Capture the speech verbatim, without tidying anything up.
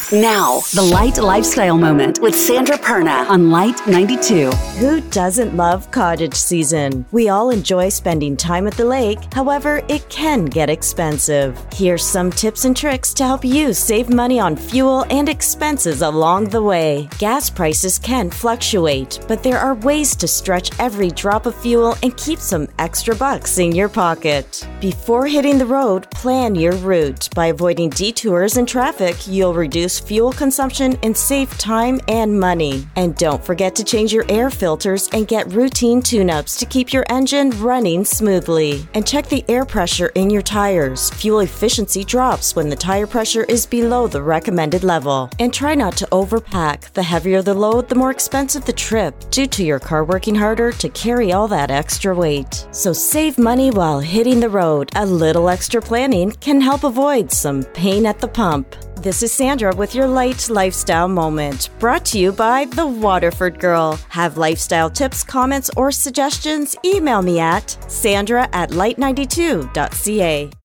Now, the Light Lifestyle Moment with Sandra Perna on Light ninety-two. Who doesn't love cottage season? We all enjoy spending time at the lake. However, it can get expensive. Here's some tips and tricks to help you save money on fuel and expenses along the way. Gas prices can fluctuate, but there are ways to stretch every drop of fuel and keep some extra bucks in your pocket. Before hitting the road, plan your route. By avoiding detours and traffic, you'll reduce fuel consumption and save time and money. And don't forget to change your air filters and get routine tune-ups to keep your engine running smoothly. And check the air pressure in your tires. Fuel efficiency drops when the tire pressure is below the recommended level. And try not to overpack. The heavier the load, the more expensive the trip, due to your car working harder to carry all that extra weight. So save money while hitting the road. A little extra planning can help avoid some pain at the pump. This is Sandra with your Light Lifestyle Moment, brought to you by The Waterford Girl. Have lifestyle tips, comments, or suggestions? Email me at sandra at light ninety-two dot c a.